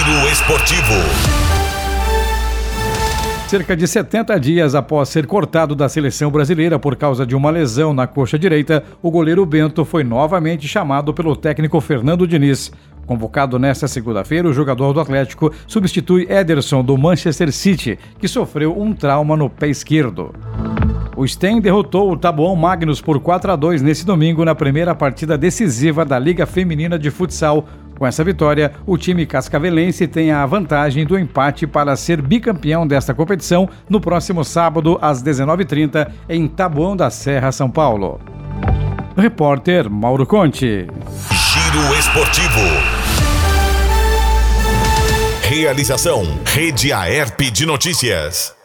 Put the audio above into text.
Giro Esportivo. Cerca de 70 dias após ser cortado da seleção brasileira por causa de uma lesão na coxa direita, o goleiro Bento foi novamente chamado pelo técnico Fernando Diniz. Convocado nesta segunda-feira, o jogador do Atlético substitui Ederson do Manchester City, que sofreu um trauma no pé esquerdo. O Sten derrotou o Taboão Magnus por 4-2 nesse domingo na primeira partida decisiva da Liga Feminina de Futsal. Com essa vitória, o time cascavelense tem a vantagem do empate para ser bicampeão desta competição no próximo sábado, às 19h30, em Taboão da Serra, São Paulo. Repórter Mauro Conte. Giro Esportivo. Realização: Rede Aerp de Notícias.